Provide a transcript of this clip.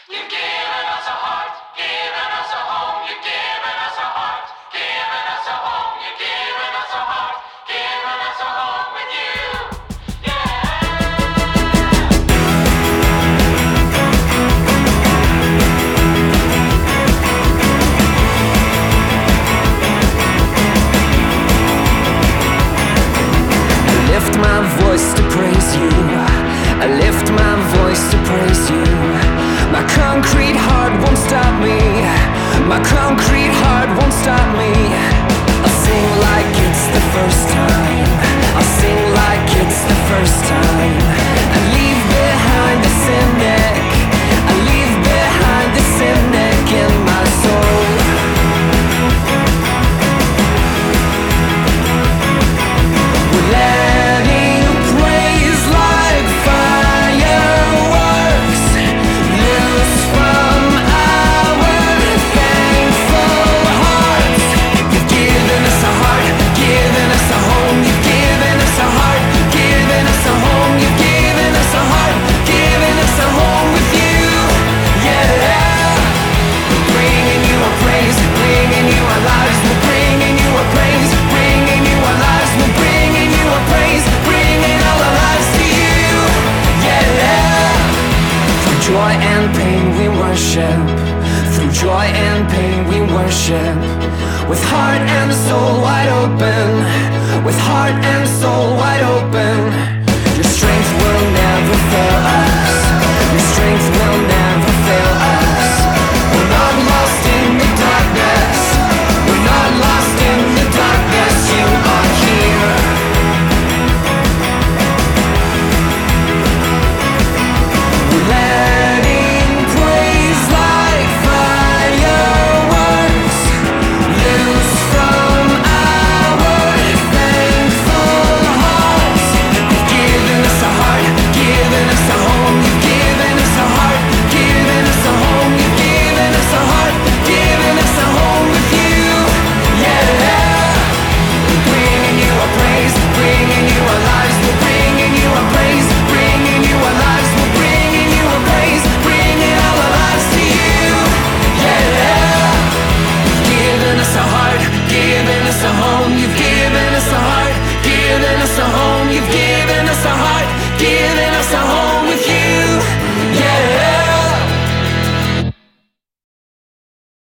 You've given us a heart, given us a home. You've given us a heart, given us a home. You've given us a heart, given us a home with you. I lift my voice to praise you. I lift my voice to praise you. My concrete heart won't stop me. My concrete heart won't stop me. I'll sing like it's the first time. I'll sing like it's the first time. I leave behind the cynic. I leave behind the cynic in my soul. We're letting praise like fireworks loose from our thankful hearts. You've given us a heart, given us a home. You've given us a heart, given us a home. You've given us a heart, given us a home with you. Yeah, we're bringing you our praise, bringing you our lives. We're bringing you our praise, bringing you our lives. We're bringing you our praise, bringing all our lives to you. Yeah, through joy and pain we worship. Through joy and pain we worship. With heart and soul wide open. With heart and soul wide open. Your strength will never fail us.